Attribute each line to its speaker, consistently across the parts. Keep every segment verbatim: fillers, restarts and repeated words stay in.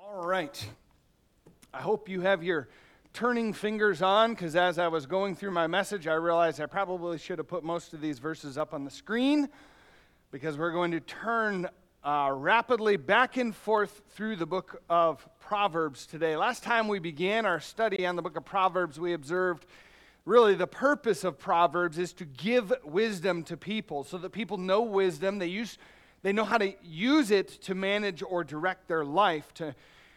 Speaker 1: All right. I hope you have your turning fingers on, because as I was going through my message, I realized I probably should have put most of these verses up on the screen, because we're going to turn uh, rapidly back and forth through the book of Proverbs today. Last time we began our study on the book of Proverbs, we observed really the purpose of Proverbs is to give wisdom to people, so that people know wisdom. They use, they know how to use it to manage or direct their life. To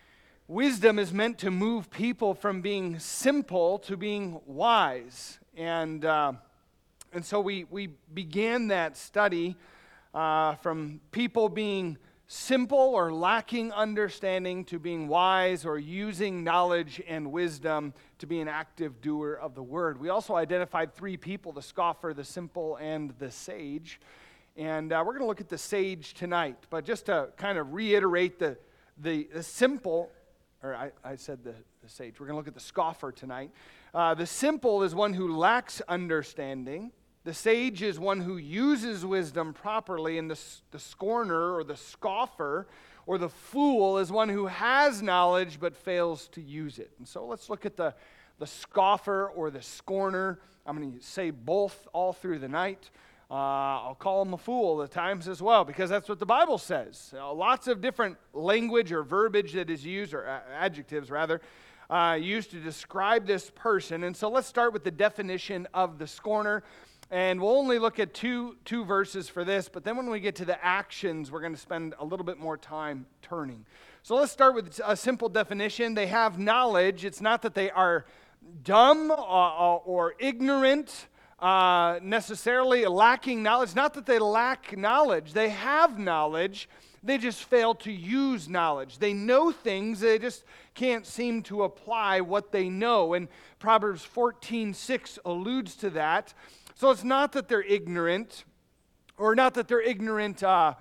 Speaker 1: Wisdom is meant to move people from being simple to being wise. And uh, and so we, we began that study uh, from people being simple or lacking understanding to being wise or using knowledge and wisdom to be an active doer of the word. We also identified three people: the scoffer, the simple, and the sage. And uh, we're going to look at the sage tonight. But just to kind of reiterate the, the, the simple... Or I, I said the, the sage. We're going to look at the scoffer tonight. Uh, the simple is one who lacks understanding. The sage is one who uses wisdom properly. And the, the scorner or the scoffer or the fool is one who has knowledge but fails to use it. And so let's look at the, the scoffer or the scorner. I'm going to say both all through the night. Uh, I'll call him a fool at times as well, because that's what the Bible says. Uh, lots of different language or verbiage that is used, or uh, adjectives rather, uh, used to describe this person. And so let's start with the definition of the scorner. And we'll only look at two, two verses for this, but then when we get to the actions, we're going to spend a little bit more time turning. So let's start with a simple definition. They have knowledge. It's not that they are dumb or, or ignorant, Uh, necessarily lacking knowledge. Not that they lack knowledge. They have knowledge. They just fail to use knowledge. They know things. They just can't seem to apply what they know. And Proverbs fourteen six alludes to that. So it's not that they're ignorant, or not that they're ignorant, uh,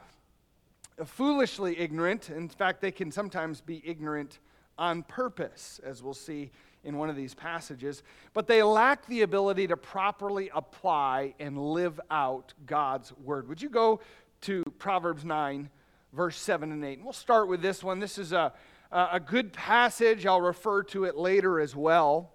Speaker 1: foolishly ignorant. In fact, they can sometimes be ignorant on purpose, as we'll see in one of these passages, but they lack the ability to properly apply and live out God's word. Would you go to Proverbs nine, verse seven and eight? And we'll start with this one. This is a, a good passage. I'll refer to it later as well.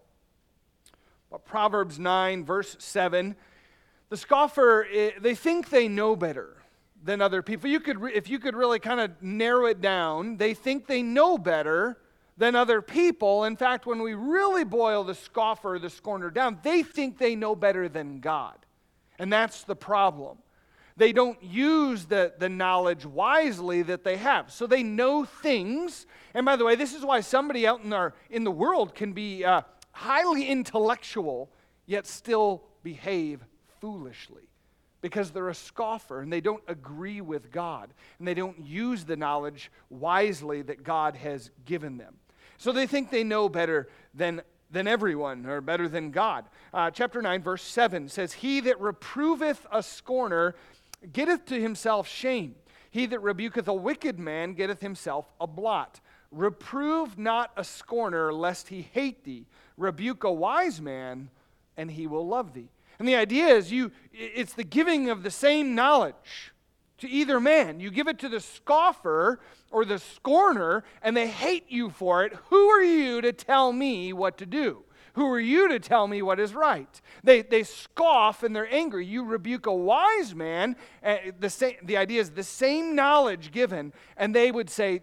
Speaker 1: But Proverbs nine, verse seven, the scoffer, they think they know better than other people. You could, if you could really kind of narrow it down, they think they know better than other people. In fact, when we really boil the scoffer, the scorner down, they think they know better than God. And that's the problem. They don't use the, the knowledge wisely that they have. So they know things. And by the way, this is why somebody out in, our, in the world can be uh, highly intellectual, yet still behave foolishly. Because they're a scoffer and they don't agree with God. And they don't use the knowledge wisely that God has given them. So they think they know better than, than everyone, or better than God. Uh, chapter nine, verse seven says, "He that reproveth a scorner getteth to himself shame. He that rebuketh a wicked man getteth himself a blot. Reprove not a scorner, lest he hate thee. Rebuke a wise man, and he will love thee." And the idea is you it's the giving of the same knowledge to either man. You give it to the scoffer or the scorner, and they hate you for it. Who are you to tell me what to do? Who are you to tell me what is right? They they scoff and they're angry. You rebuke a wise man, uh, the same, the idea is the same knowledge given, and they would say,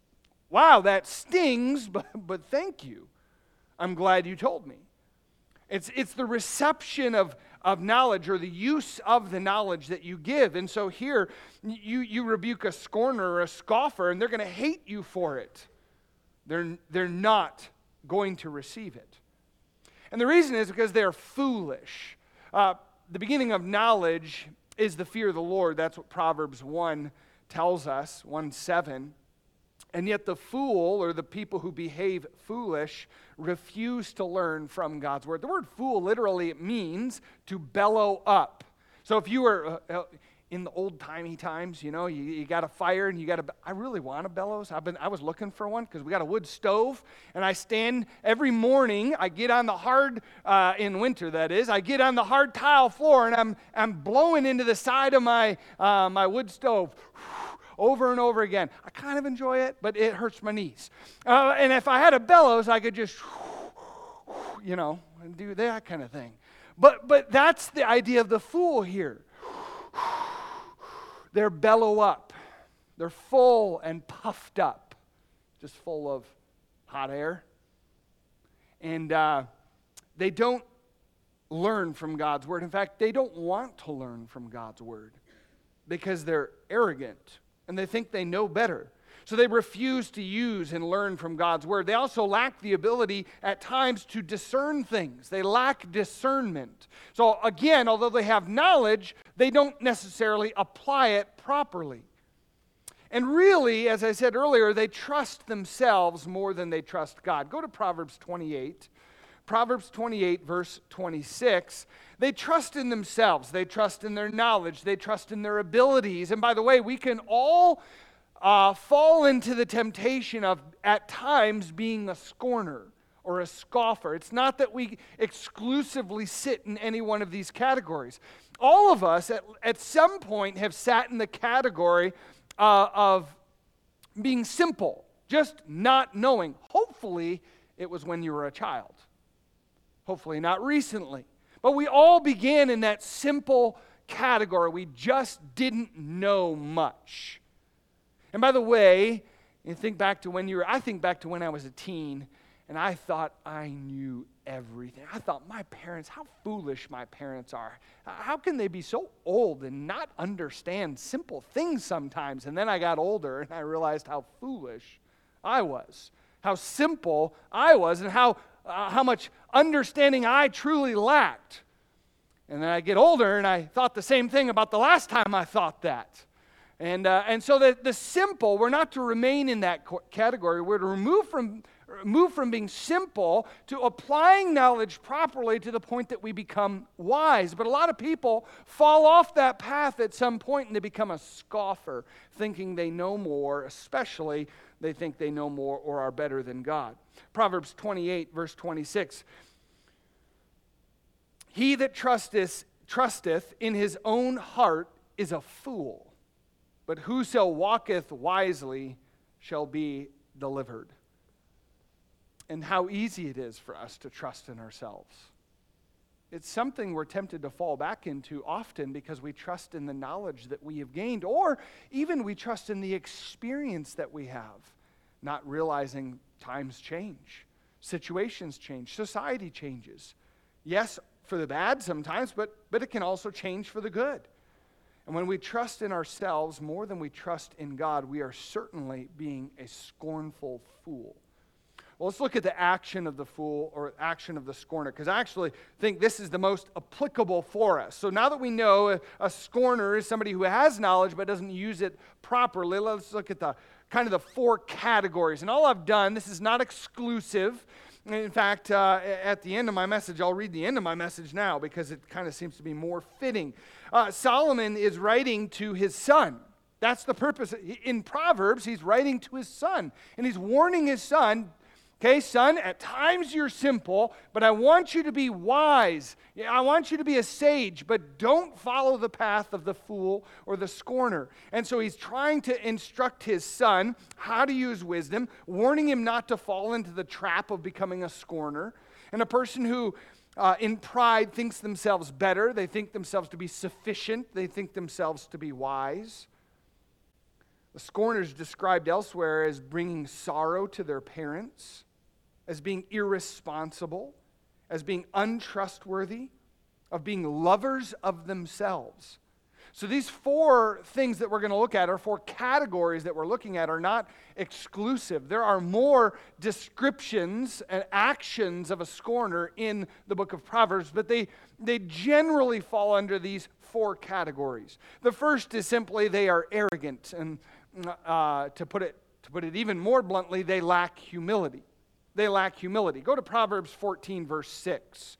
Speaker 1: "Wow, that stings, but, but thank you. I'm glad you told me." It's it's the reception of, of knowledge, or the use of the knowledge that you give. And so here, you, you rebuke a scorner or a scoffer, and they're going to hate you for it. They're, they're not going to receive it. And the reason is because they're foolish. Uh, the beginning of knowledge is the fear of the Lord. That's what Proverbs one tells us, one seven. And yet the fool, or the people who behave foolish, refuse to learn from God's word. The word fool literally means to bellow up. So if you were uh, in the old-timey times, you know, you, you got a fire and you got a, I really want a bellows. I've been, I was looking for one because we got a wood stove, and I stand every morning, I get on the hard, uh, in winter that is, I get on the hard tile floor and I'm, I'm blowing into the side of my, uh, my wood stove. over and over again. I kind of enjoy it, but it hurts my knees. Uh, and if I had a bellows, I could just, you know, do that kind of thing. But but that's the idea of the fool here. They're bellow up. They're full and puffed up, just full of hot air. And uh, they don't learn from God's word. In fact, they don't want to learn from God's word because they're arrogant and they think they know better. So they refuse to use and learn from God's word. They also lack the ability at times to discern things. They lack discernment. So again, although they have knowledge, they don't necessarily apply it properly. And really, as I said earlier, they trust themselves more than they trust God. Go to Proverbs twenty-eight. Proverbs twenty-eight, verse twenty-six. They trust in themselves. They trust in their knowledge. They trust in their abilities. And by the way, we can all Uh, fall into the temptation of, at times, being a scorner or a scoffer. It's not that we exclusively sit in any one of these categories. All of us, at, at some point, have sat in the category uh, of being simple, just not knowing. Hopefully, it was when you were a child. Hopefully, not recently. But we all began in that simple category. We just didn't know much. And by the way, you think back to when you were, I think back to when I was a teen, and I thought I knew everything. I thought my parents, how foolish my parents are. How can they be so old and not understand simple things sometimes? And then I got older, and I realized how foolish I was, how simple I was, and how, uh, how much understanding I truly lacked. And then I get older, and I thought the same thing about the last time I thought that. And uh, and so the, the simple, we're not to remain in that category. We're to remove from, move from being simple to applying knowledge properly to the point that we become wise. But a lot of people fall off that path at some point and they become a scoffer, thinking they know more, especially they think they know more or are better than God. Proverbs twenty-eight, verse twenty-six. He that trusteth, trusteth in his own heart is a fool. But whoso walketh wisely shall be delivered. And how easy it is for us to trust in ourselves. It's something we're tempted to fall back into often because we trust in the knowledge that we have gained, or even we trust in the experience that we have, not realizing times change, situations change, society changes. Yes, for the bad sometimes, but, but it can also change for the good. And when we trust in ourselves more than we trust in God, we are certainly being a scornful fool. Well, let's look at the action of the fool or action of the scorner, because I actually think this is the most applicable for us. So now that we know a, a scorner is somebody who has knowledge but doesn't use it properly, let's look at the kind of the four categories. And all I've done, this is not exclusive. In fact, uh, at the end of my message, I'll read the end of my message now because it kind of seems to be more fitting. Uh, Solomon is writing to his son. That's the purpose. In Proverbs, he's writing to his son, and he's warning his son, okay, son, at times you're simple, but I want you to be wise. I want you to be a sage, but don't follow the path of the fool or the scorner. And so he's trying to instruct his son how to use wisdom, warning him not to fall into the trap of becoming a scorner. And a person who, uh, in pride, thinks themselves better, they think themselves to be sufficient, they think themselves to be wise. The scorners described elsewhere as bringing sorrow to their parents, as being irresponsible, as being untrustworthy, of being lovers of themselves. So these four things that we're going to look at, or four categories that we're looking at, are not exclusive. There are more descriptions and actions of a scorner in the book of Proverbs, but they, they generally fall under these four categories. The first is simply they are arrogant, and uh, to put it to put it even more bluntly, they lack humility. They lack humility. Go to Proverbs fourteen, verse six.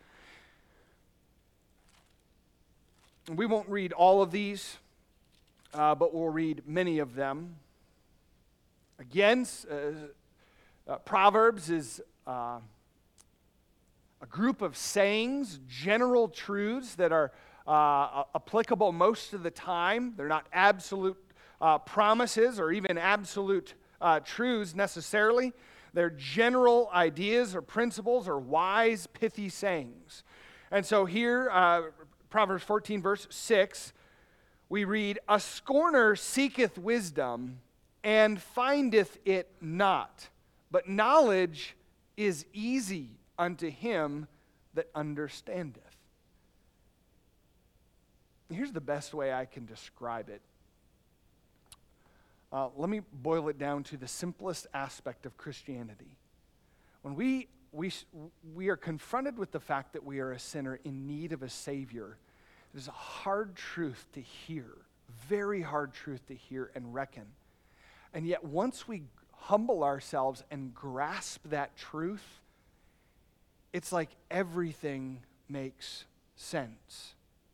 Speaker 1: We won't read all of these, uh, but we'll read many of them. Again, uh, uh, Proverbs is uh, a group of sayings, general truths that are uh, applicable most of the time. They're not absolute uh, promises or even absolute uh, truths necessarily. They're general ideas or principles or wise, pithy sayings. And so here, uh, Proverbs fourteen, verse six, we read, "A scorner seeketh wisdom, and findeth it not. But knowledge is easy unto him that understandeth." Here's the best way I can describe it. Uh, let me boil it down to the simplest aspect of Christianity. When we, we, we are confronted with the fact that we are a sinner in need of a Savior, it is a hard truth to hear, very hard truth to hear and reckon. And yet once we humble ourselves and grasp that truth, it's like everything makes sense.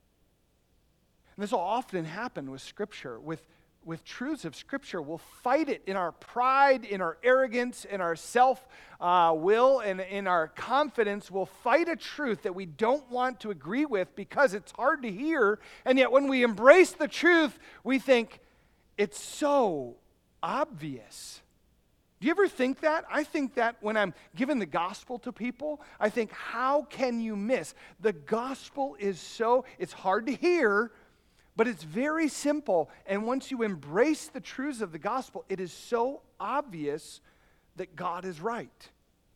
Speaker 1: And this will often happen with Scripture, with, with truths of Scripture. We'll fight it in our pride, in our arrogance, in our self-will, uh, and in our confidence. We'll fight a truth that we don't want to agree with because it's hard to hear. And yet when we embrace the truth, we think, it's so obvious. Do you ever think that? I think that when I'm giving the gospel to people, I think, how can you miss? The gospel is so, it's hard to hear, but it's very simple. And once you embrace the truths of the gospel, it is so obvious that God is right.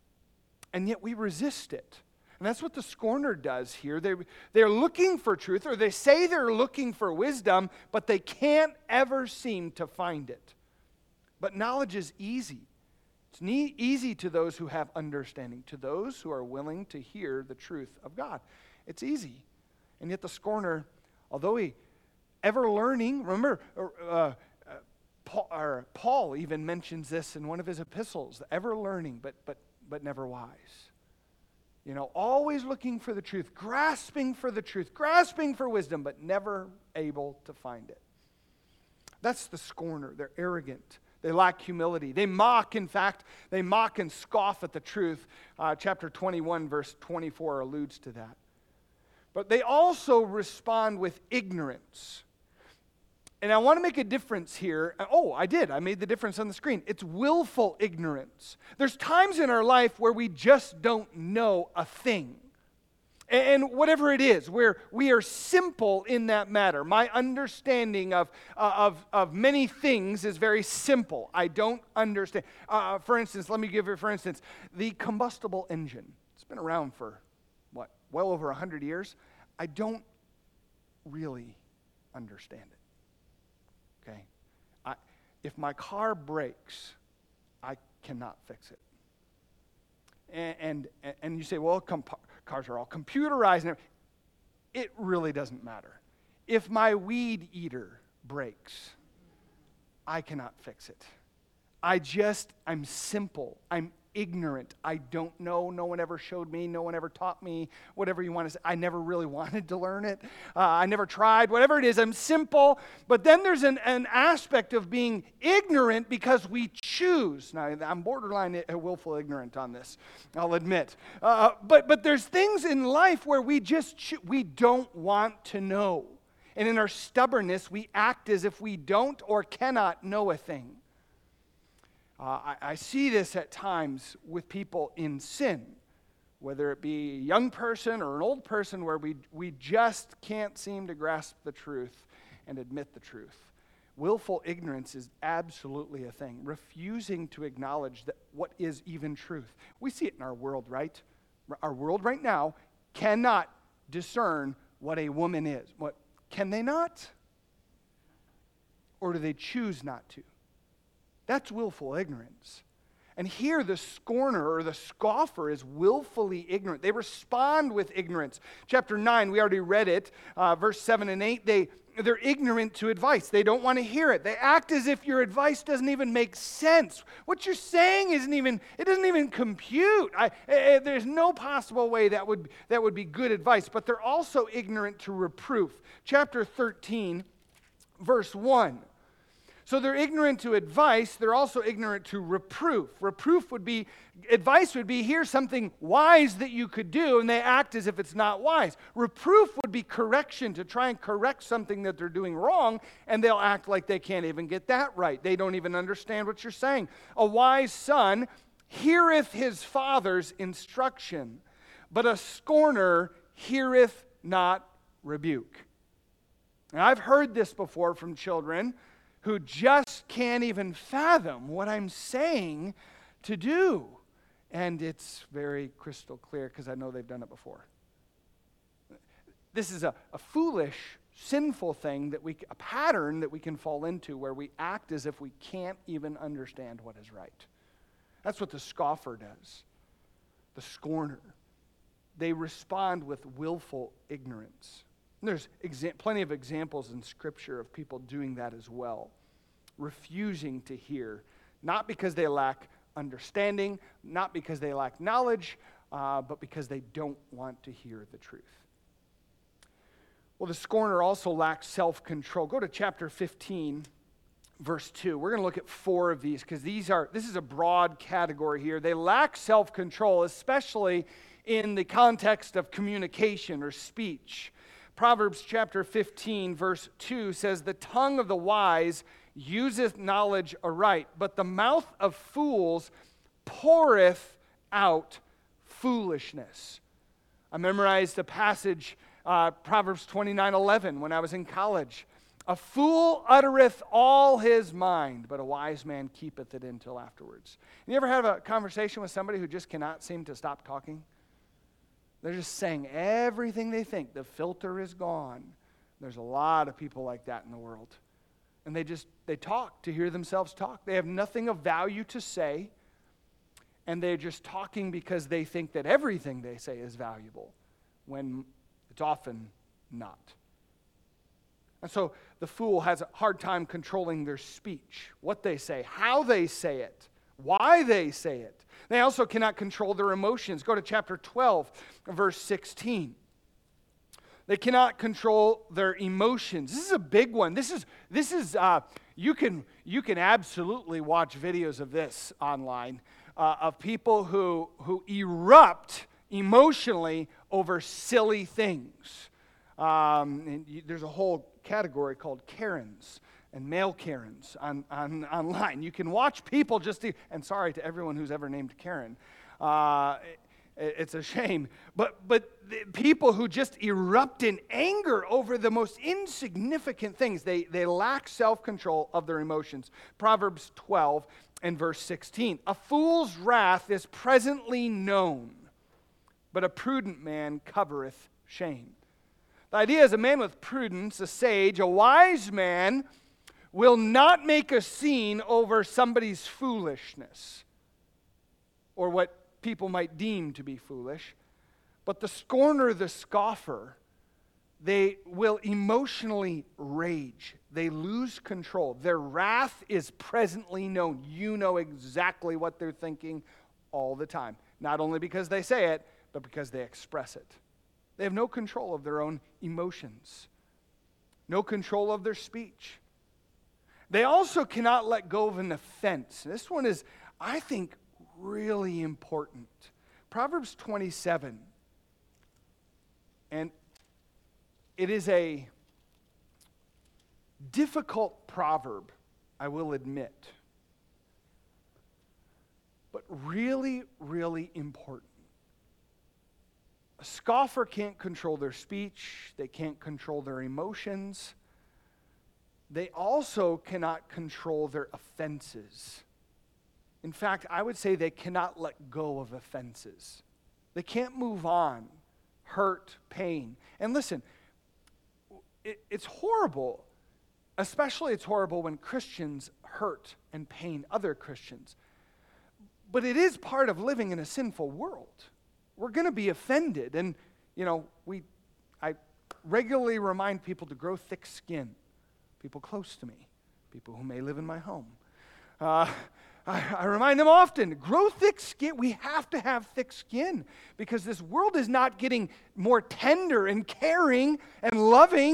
Speaker 1: And yet we resist it. And that's what the scorner does here. They, they're looking for truth, or they say they're looking for wisdom, but they can't ever seem to find it. But knowledge is easy. It's ne- easy to those who have understanding, to those who are willing to hear the truth of God. It's easy. And yet the scorner, although he ever learning, remember, uh, uh, Paul, or Paul even mentions this in one of his epistles, ever learning, but, but, but never wise. You know, always looking for the truth, grasping for the truth, grasping for wisdom, but never able to find it. That's the scorner. They're arrogant. They lack humility. They mock, in fact, they mock and scoff at the truth. Uh, chapter twenty-one, verse twenty-four alludes to that. But they also respond with ignorance. And I want to make a difference here. Oh, I did. I made the difference on the screen. It's willful ignorance. There's times in our life where we just don't know a thing. And whatever it is, where we are simple in that matter. My understanding of, uh, of, of many things is very simple. I don't understand. Uh, for instance, let me give you, for instance, the combustible engine. It's been around for, what, well over one hundred years. I don't really understand it. Okay? I, if my car breaks, I cannot fix it. And, and, and you say, well, comp- cars are all computerized. And it really doesn't matter. If my weed eater breaks, I cannot fix it. I just, I'm simple. I'm ignorant. I don't know. No one ever showed me. No one ever taught me. Whatever you want to say. I never really wanted to learn it. Uh, I never tried. Whatever it is, I'm simple. But then there's an, an aspect of being ignorant because we choose. Now, I'm borderline willful ignorant on this, I'll admit. Uh, but but there's things in life where we just cho- we don't want to know. And in our stubbornness, we act as if we don't or cannot know a thing. Uh, I, I see this at times with people in sin, whether it be a young person or an old person, where we, we just can't seem to grasp the truth and admit the truth. Willful ignorance is absolutely a thing, refusing to acknowledge that what is even truth. We see it in our world, right? Our world right now cannot discern what a woman is. What, can they not? Or do they choose not to? That's willful ignorance. And here the scorner or the scoffer is willfully ignorant. They respond with ignorance. Chapter nine, we already read it, uh, verse seven and eight. They, they're ignorant to advice. They don't want to hear it. They act as if your advice doesn't even make sense. What you're saying isn't even, it doesn't even compute. I, I, there's no possible way that would, that would be good advice. But they're also ignorant to reproof. Chapter thirteen, verse one. So they're ignorant to advice. They're also ignorant to reproof. Reproof would be, advice would be, here's something wise that you could do, and they act as if it's not wise. Reproof would be correction, to try and correct something that they're doing wrong, and they'll act like they can't even get that right. They don't even understand what you're saying. A wise son heareth his father's instruction, but a scorner heareth not rebuke. And I've heard this before from children who just can't even fathom what I'm saying to do. And it's very crystal clear because I know they've done it before. This is a, a foolish, sinful thing, that we, a pattern that we can fall into where we act as if we can't even understand what is right. That's what the scoffer does, the scorner. They respond with willful ignorance. And there's exa- plenty of examples in Scripture of people doing that as well, refusing to hear, not because they lack understanding, not because they lack knowledge, uh, but because they don't want to hear the truth. Well, the scorner also lacks self-control. Go to chapter fifteen, verse two. We're going to look at four of these because these are this is a broad category here. They lack self-control, especially in the context of communication or speech. Proverbs chapter fifteen, verse two says, "The tongue of the wise useth knowledge aright, but the mouth of fools poureth out foolishness." I memorized a passage, uh, Proverbs twenty-nine eleven, when I was in college. "A fool uttereth all his mind, but a wise man keepeth it until afterwards." You ever have a conversation with somebody who just cannot seem to stop talking? They're just saying everything they think. The filter is gone. There's a lot of people like that in the world. And they just, they talk to hear themselves talk. They have nothing of value to say. And they're just talking because they think that everything they say is valuable, when it's often not. And so the fool has a hard time controlling their speech, what they say, how they say it, why they say it. They also cannot control their emotions. Go to chapter twelve, verse sixteen. They cannot control their emotions. This is a big one. This is this is uh, you can you can absolutely watch videos of this online uh, of people who who erupt emotionally over silly things. Um, and you, there's a whole category called Karens and male Karens on, on online. You can watch people just, and sorry to everyone who's ever named Karen. Uh, it, it's a shame. But, but people who just erupt in anger over the most insignificant things, they, they lack self-control of their emotions. Proverbs twelve and verse sixteen. "A fool's wrath is presently known, but a prudent man covereth shame." The idea is a man with prudence, a sage, a wise man, will not make a scene over somebody's foolishness or what people might deem to be foolish. But the scorner, the scoffer, they will emotionally rage. They lose control. Their wrath is presently known. You know exactly what they're thinking all the time. Not only because they say it, but because they express it. They have no control of their own emotions, no control of their speech. They also cannot let go of an offense. This one is, I think, really important. Proverbs twenty-seven. And it is a difficult proverb, I will admit, but really, really important. A scoffer can't control their speech. They can't control their emotions. They also cannot control their offenses. In fact, I would say they cannot let go of offenses. They can't move on. Hurt, pain. And listen, it, it's horrible. Especially it's horrible when Christians hurt and pain other Christians. But it is part of living in a sinful world. We're going to be offended. And, you know, we, I regularly remind people to grow thick skin. People close to me, people who may live in my home. Uh, I, I remind them often, grow thick skin. We have to have thick skin because this world is not getting more tender and caring and loving.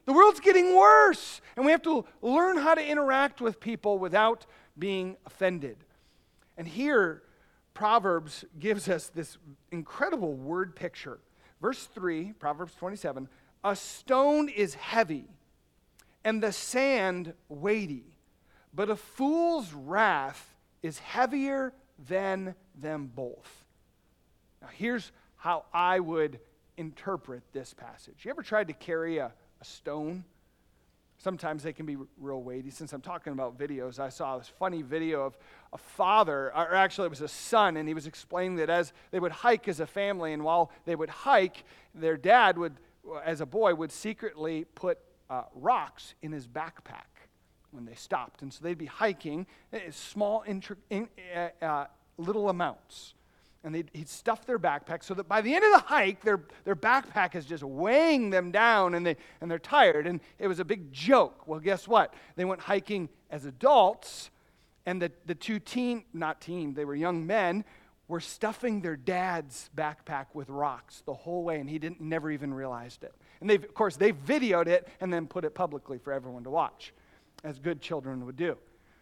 Speaker 1: The world's getting worse, and we have to learn how to interact with people without being offended. And here, Proverbs gives us this incredible word picture. Verse three, Proverbs twenty-seven, a stone is heavy, and the sand weighty, but a fool's wrath is heavier than them both. Now here's how I would interpret this passage. You ever tried to carry a, a stone? Sometimes they can be real weighty. Since I'm talking about videos, I saw this funny video of a father, or actually it was a son, and he was explaining that as they would hike as a family, and while they would hike, their dad would, as a boy, would secretly put uh, rocks in his backpack when they stopped. And so they'd be hiking, small, intri- in, uh, uh, little amounts. And they'd, he'd stuff their backpack so that by the end of the hike, their, their backpack is just weighing them down, and, they, and they're tired. And it was a big joke. Well, guess what? They went hiking as adults, and the, the two teen, not teen, they were young men, were stuffing their dad's backpack with rocks the whole way, and he didn't never even realized it. And they've, of course, they videoed it and then put it publicly for everyone to watch, as good children would do.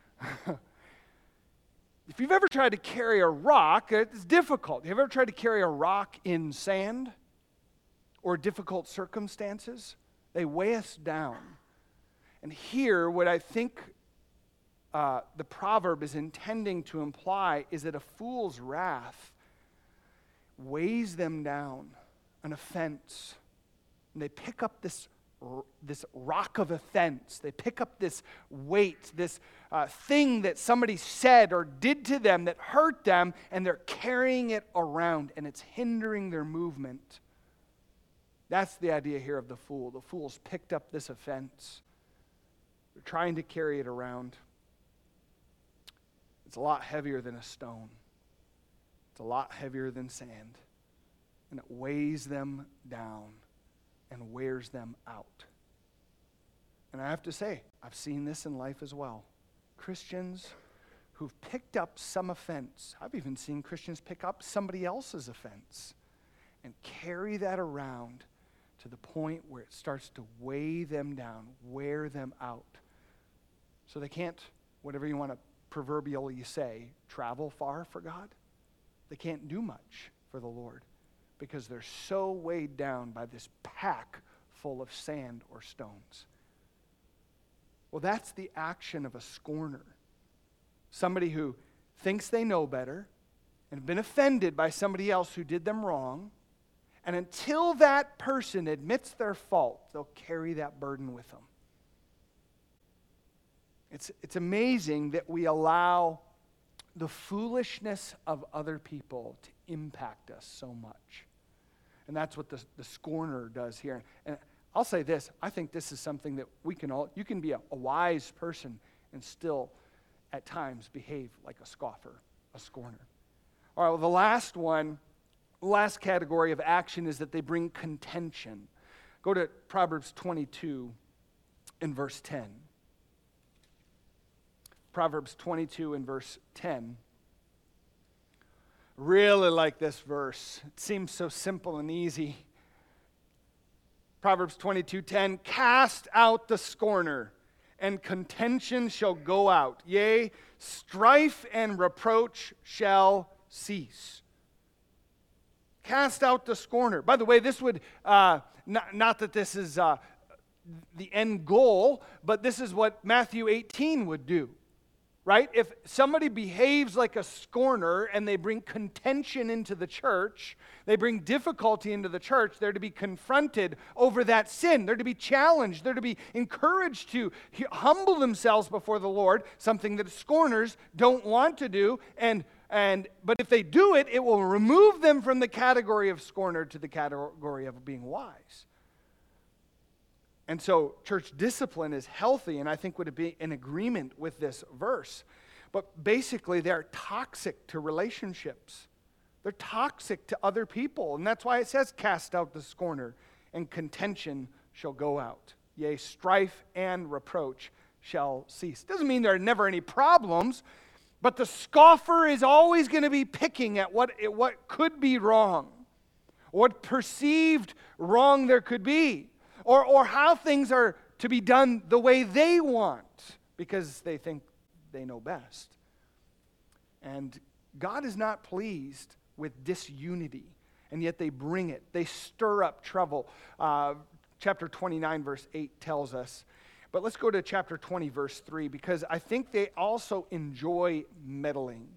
Speaker 1: If you've ever tried to carry a rock, it's difficult. Have you ever tried to carry a rock in sand or difficult circumstances? They weigh us down. And here, what I think uh, the proverb is intending to imply is that a fool's wrath weighs them down, an offense. And they pick up this this rock of offense. They pick up this weight, this uh, thing that somebody said or did to them that hurt them, and they're carrying it around, and it's hindering their movement. That's the idea here of the fool. The fool's picked up this offense. They're trying to carry it around. It's a lot heavier than a stone. It's a lot heavier than sand. And it weighs them down and wears them out. And I have to say, I've seen this in life as well. Christians who've picked up some offense. I've even seen Christians pick up somebody else's offense and carry that around to the point where it starts to weigh them down, wear them out. So they can't, whatever you want to proverbially say, travel far for God. They can't do much for the Lord, because they're so weighed down by this pack full of sand or stones. Well, that's the action of a scorner. Somebody who thinks they know better and have been offended by somebody else who did them wrong, and until that person admits their fault, they'll carry that burden with them. It's, it's amazing that we allow the foolishness of other people to impact us so much. And that's what the, the scorner does here. And I'll say this, I think this is something that we can all, you can be a, a wise person and still at times behave like a scoffer, a scorner. All right, well, the last one, the last category of action is that they bring contention. Go to Proverbs twenty-two in verse ten. Proverbs twenty-two in verse ten. Really like this verse. It seems so simple and easy. Proverbs twenty-two ten, cast out the scorner, and contention shall go out. Yea, strife and reproach shall cease. Cast out the scorner. By the way, this would, uh, not, not that this is uh, the end goal, but this is what Matthew eighteen would do. Right? If somebody behaves like a scorner and they bring contention into the church, they bring difficulty into the church, they're to be confronted over that sin. They're to be challenged. They're to be encouraged to humble themselves before the Lord, something that scorners don't want to do. And, and but if they do it, it will remove them from the category of scorner to the category of being wise. And so church discipline is healthy, and I think would be in agreement with this verse. But basically, they're toxic to relationships. They're toxic to other people. And that's why it says, cast out the scorner, and contention shall go out. Yea, strife and reproach shall cease. Doesn't mean there are never any problems, but the scoffer is always going to be picking at what, what could be wrong, what perceived wrong there could be. or, or how things are to be done the way they want because they think they know best. And God is not pleased with disunity, and yet they bring it. They stir up trouble. Uh, chapter twenty-nine, verse eight tells us. But let's go to chapter twenty, verse three, because I think they also enjoy meddling.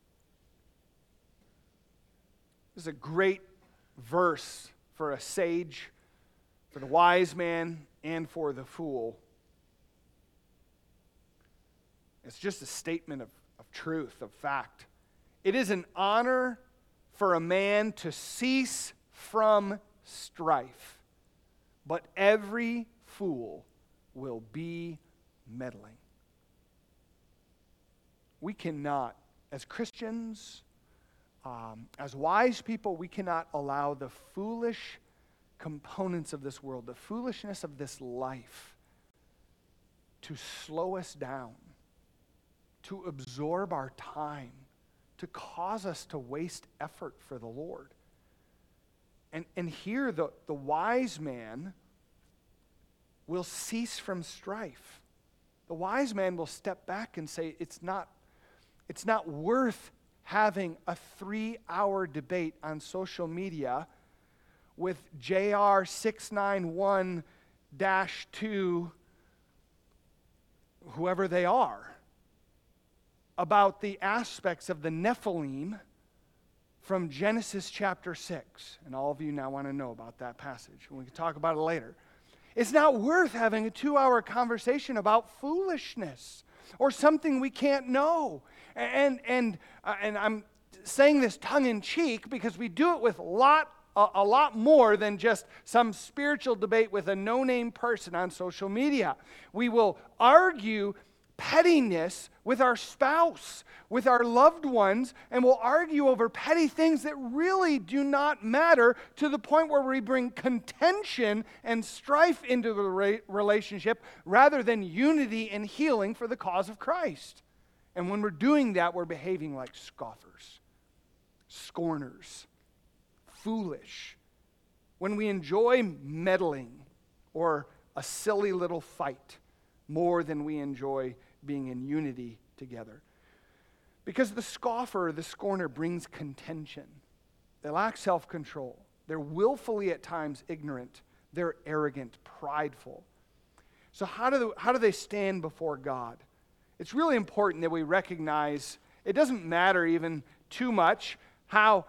Speaker 1: This is a great verse for a sage, for the wise man, and for the fool. It's just a statement of, of truth, of fact. It is an honor for a man to cease from strife, but every fool will be meddling. We cannot, as Christians, um, as wise people, we cannot allow the foolish components of this world, the foolishness of this life, to slow us down, to absorb our time, to cause us to waste effort for the Lord. And, and here the, the wise man will cease from strife. The wise man will step back and say, it's not, it's not worth having a three-hour debate on social media with J R six nine one dash two, whoever they are, about the aspects of the Nephilim from Genesis chapter six. And all of you now want to know about that passage. We can talk about it later. It's not worth having a two-hour conversation about foolishness or something we can't know. And, and, uh, and I'm saying this tongue-in-cheek because we do it with a lot, a, a lot more than just some spiritual debate with a no-name person on social media. We will argue pettiness with our spouse, with our loved ones, and we'll argue over petty things that really do not matter, to the point where we bring contention and strife into the re- relationship rather than unity and healing for the cause of Christ. And when we're doing that, we're behaving like scoffers, scorners, foolish. When we enjoy meddling or a silly little fight more than we enjoy being in unity together. Because the scoffer, the scorner, brings contention. They lack self-control. They're willfully at times ignorant. They're arrogant, prideful. So how do, how do they stand before God? It's really important that we recognize it doesn't matter even too much how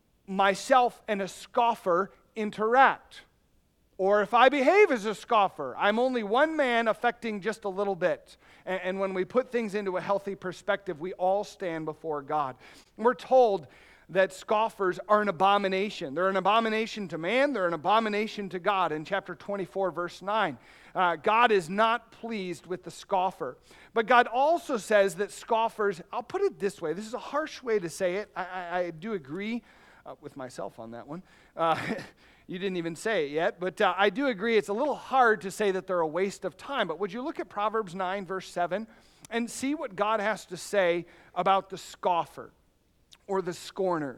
Speaker 1: myself and a scoffer interact. Or if I behave as a scoffer, I'm only one man affecting just a little bit. And, and when we put things into a healthy perspective, we all stand before God. And we're told that scoffers are an abomination. They're an abomination to man. They're an abomination to God. In chapter twenty-four, verse nine, uh, God is not pleased with the scoffer. But God also says that scoffers, I'll put it this way. This is a harsh way to say it. I, I, I do agree uh, with myself on that one. Uh, You didn't even say it yet, but uh, I do agree it's a little hard to say that they're a waste of time. But would you look at Proverbs nine, verse seven, and see what God has to say about the scoffer or the scorner?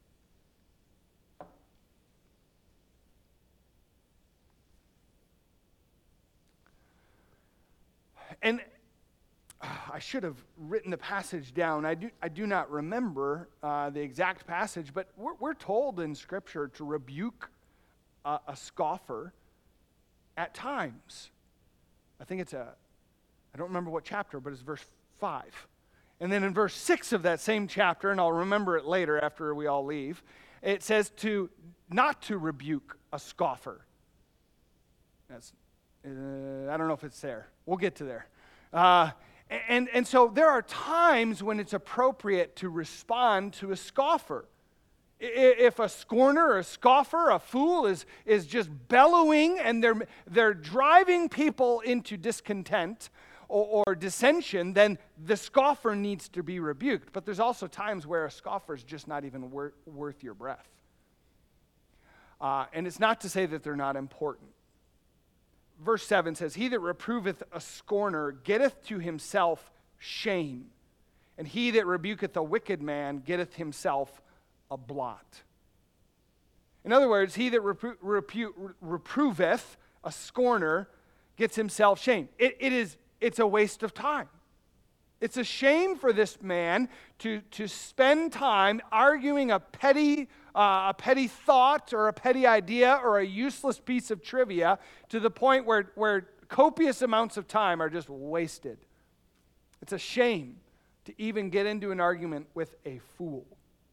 Speaker 1: And uh, I should have written the passage down. I do, I do not remember uh, the exact passage, but we're, we're told in Scripture to rebuke A, a scoffer at times. I think it's a, I don't remember what chapter, but it's verse five. And then in verse six of that same chapter, and I'll remember it later after we all leave, it says to not to rebuke a scoffer. That's, uh, I don't know if it's there. We'll get to there. Uh, and, and so there are times when it's appropriate to respond to a scoffer. If a scorner, a scoffer, a fool is, is just bellowing and they're, they're driving people into discontent or, or dissension, then the scoffer needs to be rebuked. But there's also times where a scoffer is just not even wor- worth your breath. Uh, and it's not to say that they're not important. Verse seven says, "He that reproveth a scorner getteth to himself shame, and he that rebuketh a wicked man getteth himself a blot." In other words, he that repro- repu- reproveth a scorner gets himself shamed. It, it is, it's a waste of time. It's a shame for this man to, to spend time arguing a petty, uh, a petty thought or a petty idea or a useless piece of trivia to the point where, where copious amounts of time are just wasted. It's a shame to even get into an argument with a fool.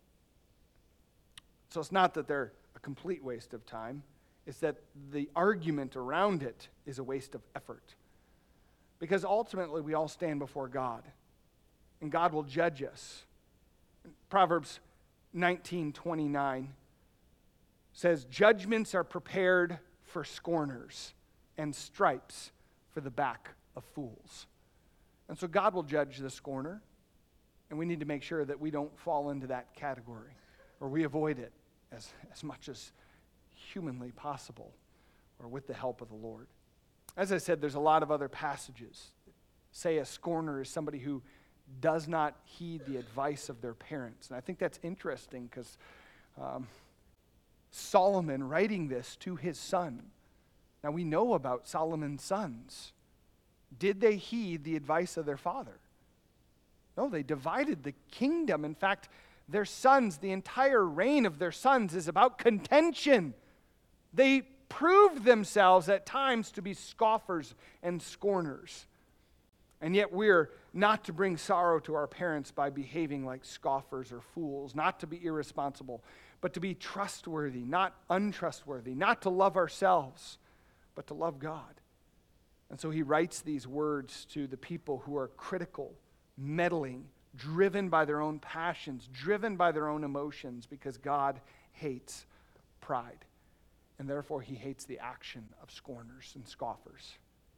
Speaker 1: So it's not that they're a complete waste of time. It's that the argument around it is a waste of effort. Because ultimately we all stand before God. And God will judge us. Proverbs nineteen twenty-nine says, judgments are prepared for scorners, and stripes for the back of fools. And so God will judge the scorner, and we need to make sure that we don't fall into that category, or we avoid it as, as much as humanly possible, or with the help of the Lord. As I said, there's a lot of other passages. Say a scorner is somebody who does not heed the advice of their parents. And I think that's interesting because um, Solomon writing this to his son. Now we know about Solomon's sons. Did they heed the advice of their father? No, they divided the kingdom. In fact, their sons, the entire reign of their sons is about contention. They proved themselves at times to be scoffers and scorners. And yet we're not to bring sorrow to our parents by behaving like scoffers or fools, not to be irresponsible, but to be trustworthy, not untrustworthy, not to love ourselves, but to love God. And so he writes these words to the people who are critical, meddling, driven by their own passions, driven by their own emotions, because God hates pride. And therefore he hates the action of scorners and scoffers.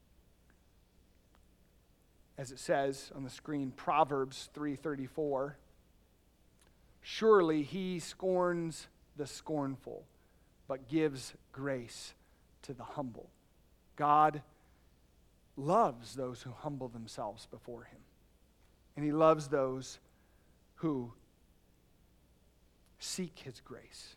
Speaker 1: As it says on the screen, Proverbs three thirty-four, surely he scorns the scornful, but gives grace to the humble. God loves those who humble themselves before him. And he loves those who seek his grace.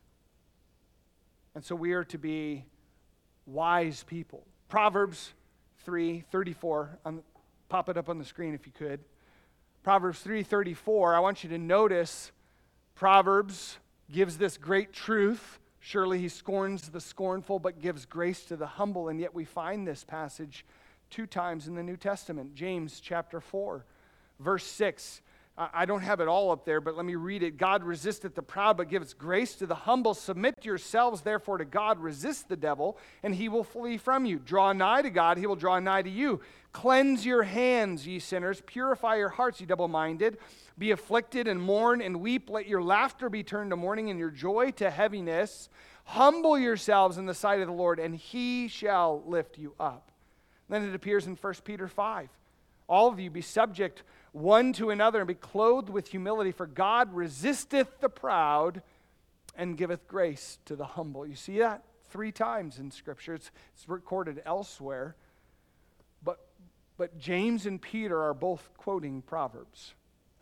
Speaker 1: And so we are to be wise people. Proverbs three thirty-four, on pop it up on the screen if you could. Proverbs three thirty-four, I want you to notice Proverbs gives this great truth. Surely he scorns the scornful but gives grace to the humble. And yet we find this passage two times in the New Testament. James chapter four, verse six. I don't have it all up there, but let me read it. God resisteth the proud, but gives grace to the humble. Submit yourselves, therefore, to God. Resist the devil, and he will flee from you. Draw nigh to God, he will draw nigh to you. Cleanse your hands, ye sinners. Purify your hearts, ye double-minded. Be afflicted and mourn and weep. Let your laughter be turned to mourning and your joy to heaviness. Humble yourselves in the sight of the Lord, and he shall lift you up. Then it appears in First Peter five. All of you be subject one to another and be clothed with humility, for God resisteth the proud and giveth grace to the humble. You see that three times in Scripture. It's, it's recorded elsewhere. But, but James and Peter are both quoting Proverbs.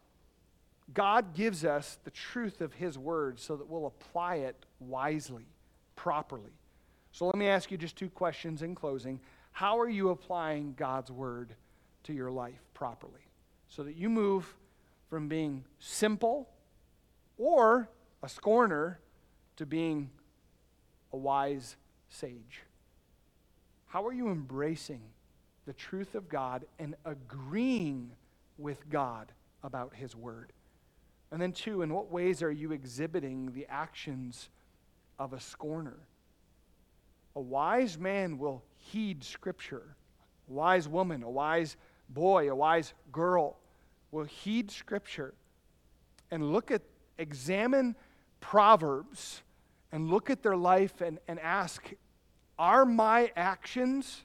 Speaker 1: God gives us the truth of his word so that we'll apply it wisely, properly. So let me ask you just two questions in closing. How are you applying God's word to your life properly, so that you move from being simple or a scorner to being a wise sage? How are you embracing the truth of God and agreeing with God about his word? And then two, in what ways are you exhibiting the actions of a scorner? A wise man will heed Scripture. A wise woman, a wise boy, a wise girl will heed Scripture and look at, examine Proverbs and look at their life and, and ask, are my actions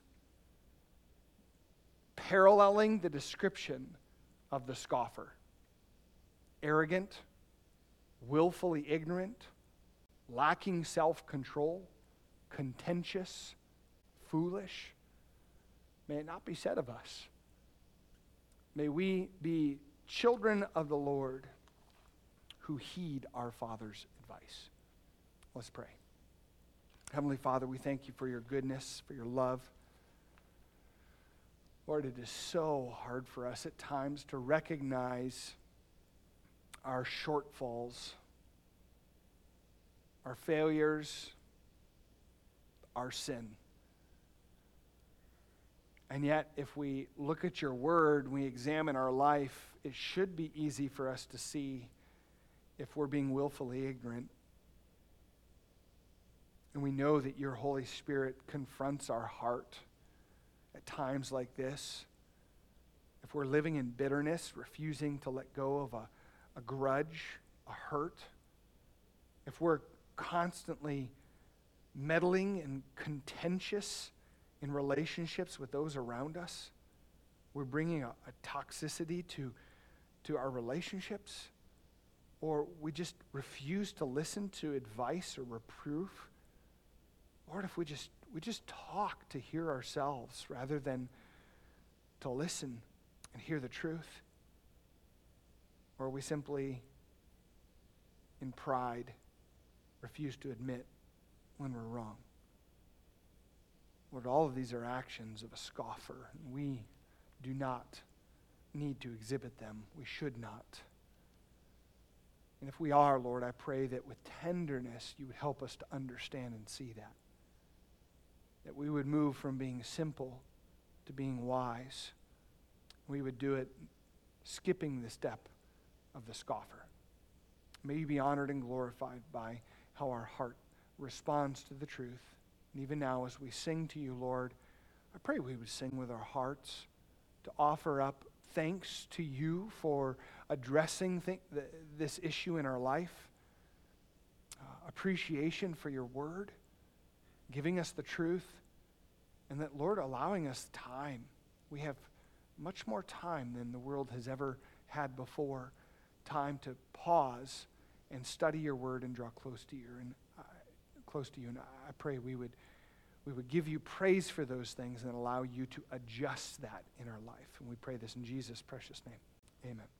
Speaker 1: paralleling the description of the scoffer? Arrogant, willfully ignorant, lacking self-control, contentious, foolish. May it not be said of us. May we be children of the Lord who heed our Father's advice. Let's pray. Heavenly Father, we thank you for your goodness, for your love. Lord, it is so hard for us at times to recognize our shortfalls, our failures, our sin. And yet, if we look at your word, we examine our life, it should be easy for us to see if we're being willfully ignorant. And we know that your Holy Spirit confronts our heart at times like this. If we're living in bitterness, refusing to let go of a, a grudge, a hurt, if we're constantly meddling and contentious in relationships with those around us, we're bringing a, a toxicity to, to our relationships, or we just refuse to listen to advice or reproof. Lord, if we just we just talk to hear ourselves rather than to listen and hear the truth, or we simply, in pride, refuse to admit when we're wrong. Lord, all of these are actions of a scoffer, and we do not need to exhibit them. We should not. And if we are, Lord, I pray that with tenderness you would help us to understand and see that. That we would move from being simple to being wise. We would do it skipping the step of the scoffer. May you be honored and glorified by how our heart responds to the truth. And even now as we sing to you, Lord, I pray we would sing with our hearts to offer up thanks to you for addressing th- th- this issue in our life, uh, appreciation for your word, giving us the truth, and that, Lord, allowing us time. We have much more time than the world has ever had before, time to pause and study your word and draw close to you. And uh, close to you. And I pray we would we would give you praise for those things and allow you to adjust that in our life. And we pray this in Jesus' precious name. Amen.